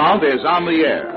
sound is on the air.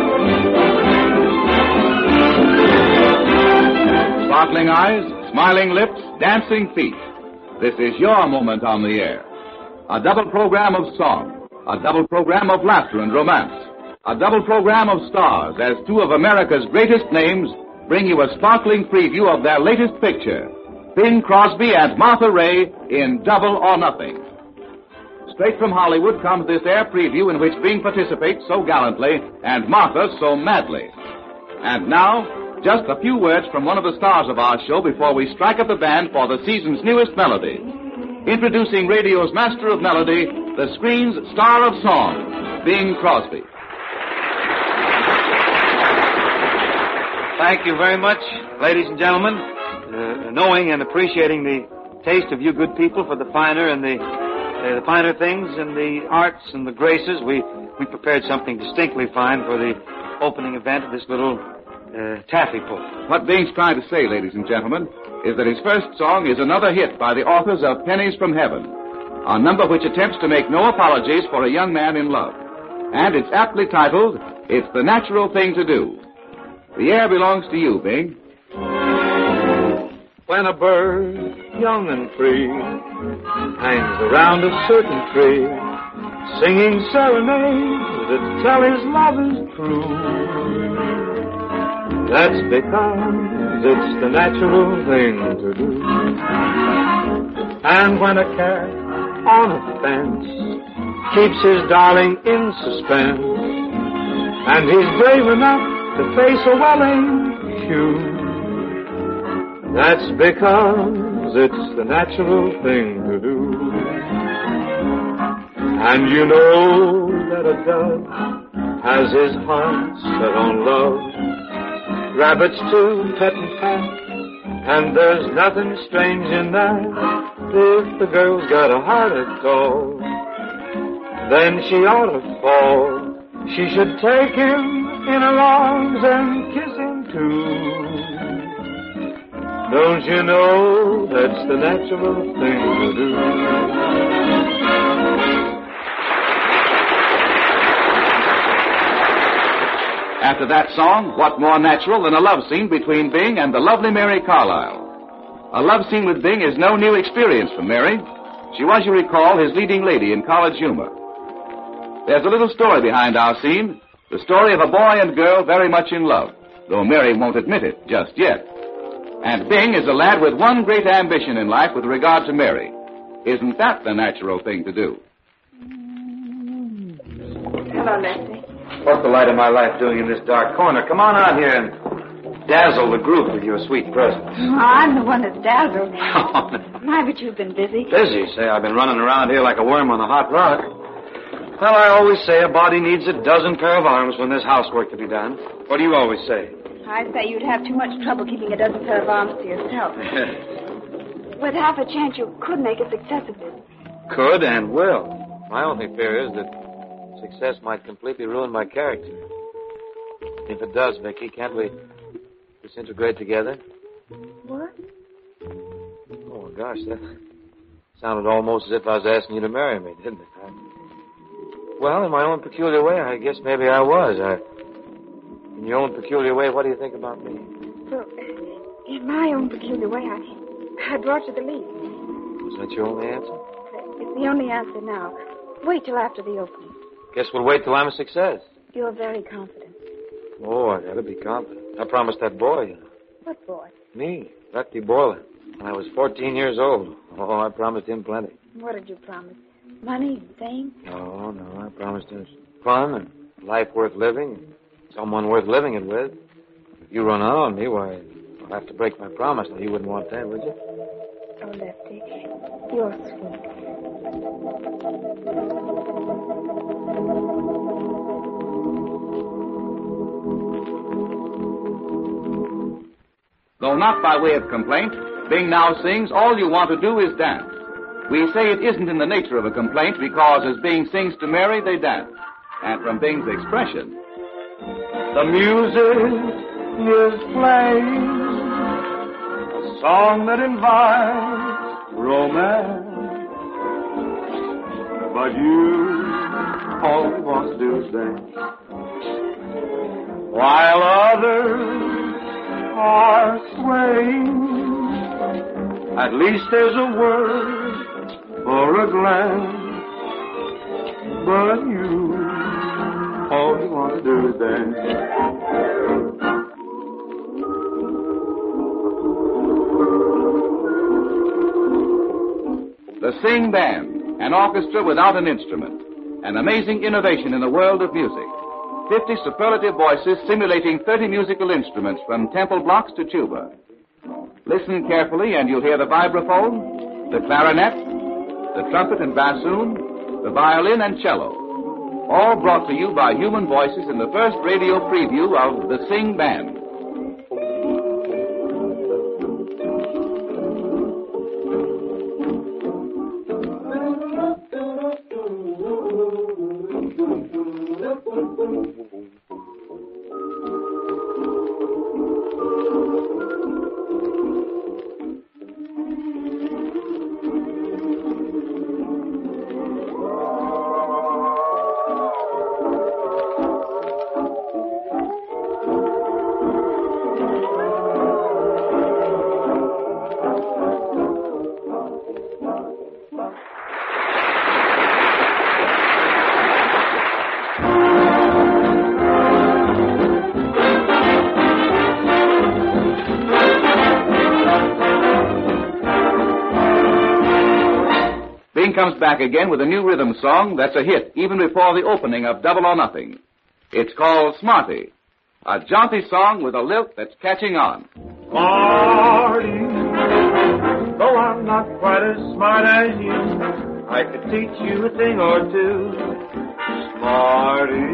Sparkling eyes, smiling lips, dancing feet. This is your moment on the air. A double program of song, a double program of laughter and romance, a double program of stars as two of America's greatest names bring you a sparkling preview of their latest picture, Bing Crosby and Martha Raye in Double or Nothing. Straight from Hollywood comes this air preview in which Bing participates so gallantly and Martha so madly. And now, just a few words from one of the stars of our show before we strike up the band for the season's newest melody. Introducing radio's master of melody, the screen's star of song, Bing Crosby. Thank you very much, ladies and gentlemen. Knowing and appreciating the taste of you good people for the finer and the finer things and the arts and the graces, we prepared something distinctly fine for the opening event of this little taffy pull. What Bing's trying to say, ladies and gentlemen, is that his first song is another hit by the authors of Pennies from Heaven, a number which attempts to make no apologies for a young man in love. And it's aptly titled, It's the Natural Thing to Do. The air belongs to you, Bing. When a bird, young and free, hangs around a certain tree, singing serenades that tell his love is true, that's because it's the natural thing to do. And when a cat on a fence keeps his darling in suspense, and he's brave enough to face a welling queue, that's because it's the natural thing to do. And you know that a dove has his heart set on love. Rabbits too pet and pat, and there's nothing strange in that. If the girl's got a heart at all, then she ought to fall. She should take him in her arms and kiss him too. Don't you know that's the natural thing to do? After that song, what more natural than a love scene between Bing and the lovely Mary Carlisle? A love scene with Bing is no new experience for Mary. She was, you recall, his leading lady in College Humor. There's a little story behind our scene, the story of a boy and girl very much in love, though Mary won't admit it just yet. And Bing is a lad with one great ambition in life with regard to Mary. Isn't that the natural thing to do? Hello, Leslie. What's the light of my life doing in this dark corner? Come on out here and dazzle the group with your sweet presence. Oh, I'm the one that's dazzled. My, but you've been busy. Busy? Say, I've been running around here like a worm on a hot rock. Well, I always say a body needs a dozen pair of arms when there's housework to be done. What do you always say? I say you'd have too much trouble keeping a dozen pair of arms to yourself. With half a chance, you could make a success of this. Could and will. My only fear is that success might completely ruin my character. If it does, Vicky, can't we disintegrate together? What? Oh, gosh, that sounded almost as if I was asking you to marry me, didn't it? Well, in my own peculiar way, I guess maybe I was. In your own peculiar way, what do you think about me? Well, in my own peculiar way, I brought you the lead. Was that your only answer? It's the only answer now. Wait till after the opening. Guess we'll wait till I'm a success. You're very confident. Oh, I gotta be confident. I promised that boy. What boy? Me, Lefty Boiler. When I was 14 years old. Oh, I promised him plenty. What did you promise? Money and fame? No, I promised him fun and life worth living. Someone worth living it with. If you run out on me, why, I'll have to break my promise. Now, you wouldn't want that, would you? Oh, Lefty, you're sweet. Though not by way of complaint, Bing now sings, All You Want to Do Is Dance. We say it isn't in the nature of a complaint because as Bing sings to Mary, they dance. And from Bing's expression, the music is playing, a song that invites romance. But you all he wants to do is dance. While others are swaying, at least there's a word or a glance. But you, all you want to do is dance. The Sing Band, an orchestra without an instrument. An amazing innovation in the world of music. 50 superlative voices simulating 30 musical instruments from temple blocks to tuba. Listen carefully and you'll hear the vibraphone, the clarinet, the trumpet and bassoon, the violin and cello. All brought to you by human voices in the first radio preview of the Sing Band. Comes back again with a new rhythm song that's a hit even before the opening of Double or Nothing. It's called Smarty, a jaunty song with a lilt that's catching on. Smarty, though I'm not quite as smart as you, I could teach you a thing or two. Smarty,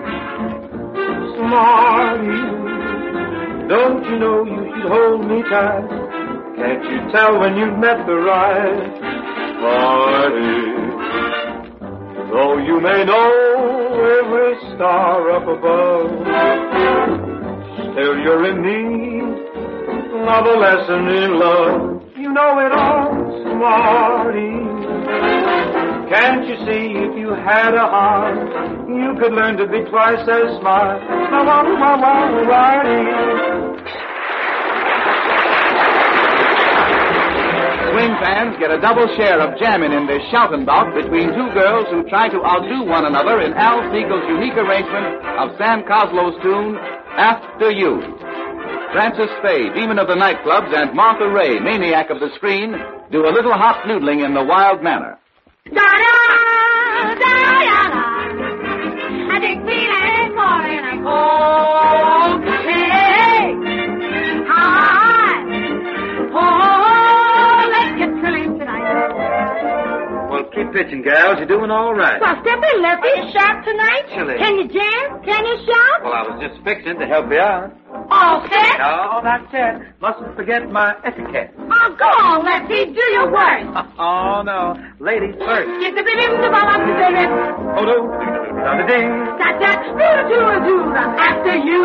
Smarty, don't you know you should hold me tight? Can't you tell when you've met the right Smarty? Though you may know every star up above, still you're in need of a lesson in love. You know it all, Smarty. Can't you see if you had a heart, you could learn to be twice as smart? Smarty. Swing fans get a double share of jamming in this shouting bout between two girls who try to outdo one another in Al Siegel's unique arrangement of Sam Coslow's tune, After You. Frances Faye, demon of the nightclubs, and Martha Ray, maniac of the screen, do a little hop noodling in the wild manner. Da-da, da-da-da. I think we ain't calling a cold. Hey, hi, oh, let's get thrilling tonight. Well, keep pitching, gals. You're doing all right. Well, step in, Lefty. Sharp tonight? Chilly. Can you jam? Can you shout? Well, I was just fixing to help you out. All set? No, not yet. Mustn't forget my etiquette. Oh, go on, Lefty. Do your work. Oh, no. Ladies first. Get the rhythm to ball up the baby. Oh, no. Da-da-ding. Da-da, after you.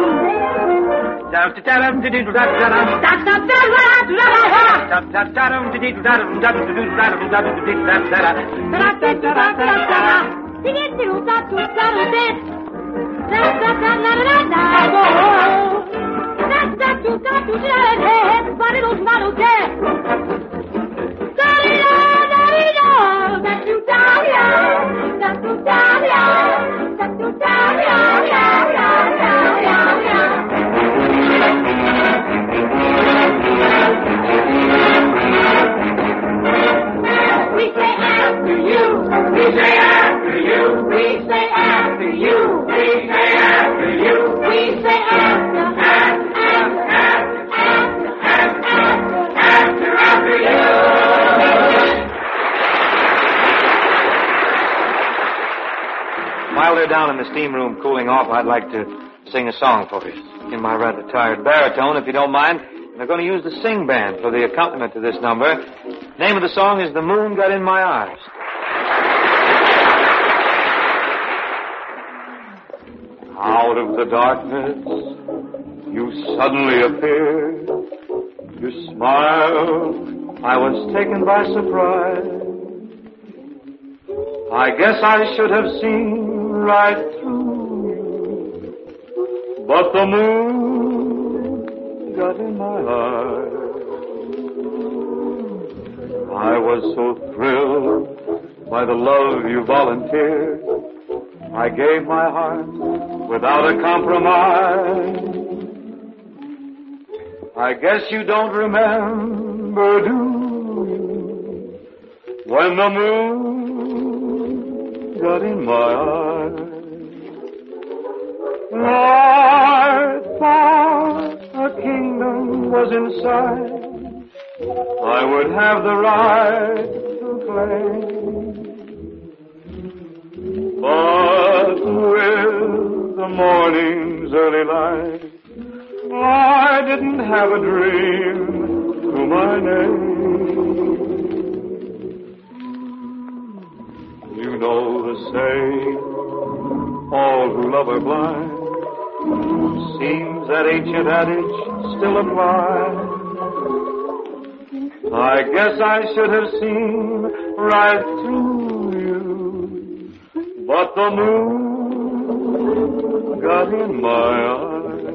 While they're down in the steam room cooling off, I'd like to sing a song for you in my rather tired baritone, if you don't mind. And I'm going to use the Sing Band for the accompaniment to this number. The name of the song is The Moon Got in My Eyes. Out of the darkness, you suddenly appeared. You smiled, I was taken by surprise. I guess I should have seen right through you. But the moon got in my eyes. I was so thrilled by the love you volunteered. I gave my heart without a compromise. I guess you don't remember, do you, when the moon got in my eyes? I thought a kingdom was inside I would have the right to claim. But with the morning's early light, I didn't have a dream to my name. You know the saying, all who love are blind. Seems that ancient adage still applies. I guess I should have seen right through you, but the moon got in my eyes.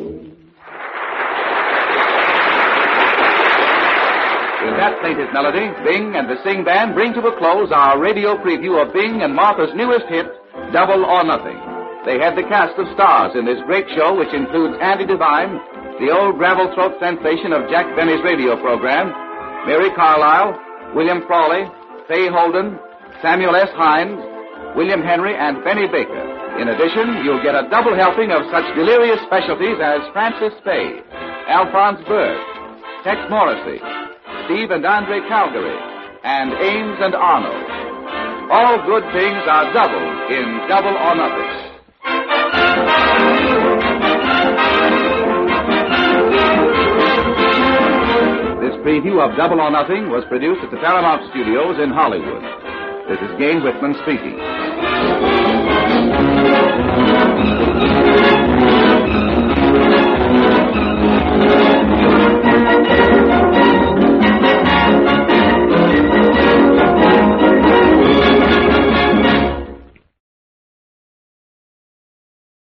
With that plaintive melody, Bing and the Sing Band bring to a close our radio preview of Bing and Martha's newest hit, Double or Nothing. They had the cast of stars in this great show, which includes Andy Devine, the old gravel-throat sensation of Jack Benny's radio program, Mary Carlisle, William Frawley, Fay Holden, Samuel S. Hines, William Henry, and Benny Baker. In addition, you'll get a double helping of such delirious specialties as Francis Spade, Alphonse Bird, Tex Morrissey, Steve and Andre Calgary, and Ames and Arnold. All good things are doubled in Double or Nothing. This preview of Double or Nothing was produced at the Paramount Studios in Hollywood. This is Gay Whitman speaking.